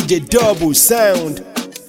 DJ Double Sound.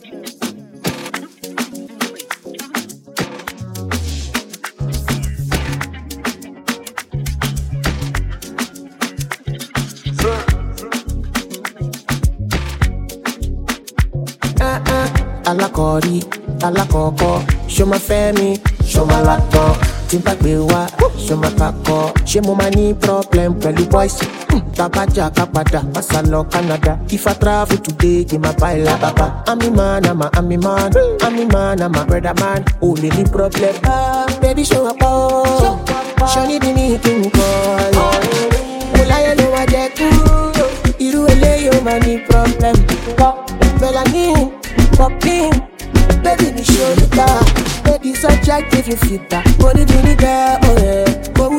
Alakori, alakoko, show my family, show my laptop. Timpa gbewa, show my kako. She mo money problem, pẹ̀lú boys. Tabaja kapada, masalo Canada. If I travel today, give my baila baba. I'm a man, I'm a man, I'm a brother man. Only the problem, baby show up, show me the meeting call. Mulaya no wajeku, iru ele yo money problem. Melanin, popping, baby me show you that. Baby subject if you fit that. Money do the girl, oh yeah. But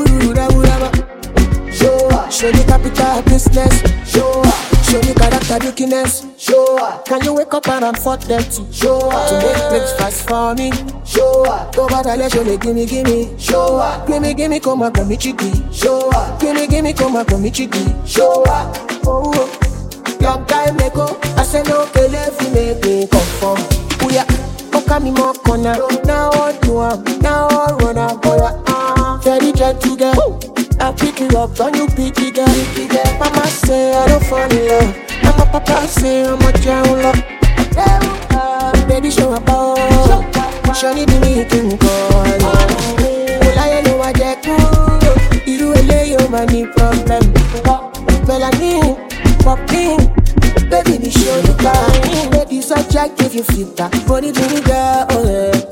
show the capital business. Show the character business. Can you wake up around 4:30? To make breakfast for me. Go back and show me, gimme. Gimme, come and come chiki. Gimme, come and come chiki. Oh, long time ago, I said no, if you make me conform. Oh yeah, okay me more corner. Now all do now all run up, boy. Very gentle girl. I pick you up, and you pick it up. Mama say I don't fall in love. And my papa say I'm a child love. Baby show up, show me the meeting call. I know I get cool. You lay your money problem. Melanin, popping. Baby me show you that. Baby subject if you fit that. Body do the girl, oh yeah.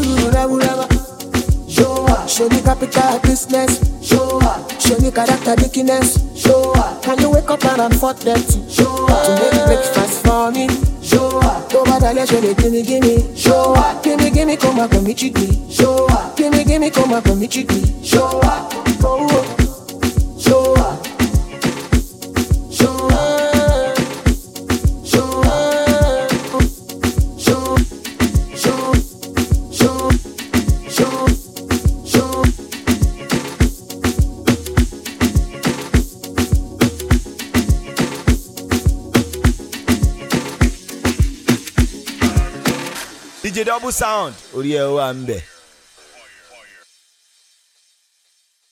Show the capital business. Show me character business. Can you wake up around 4:30? To make breakfast for me. Go back and show me, gimme. Gimme, come and come chiki. Gimme, come and come chiki. DJ Double Sound. Orí ẹ̀ wà ń bẹ̀.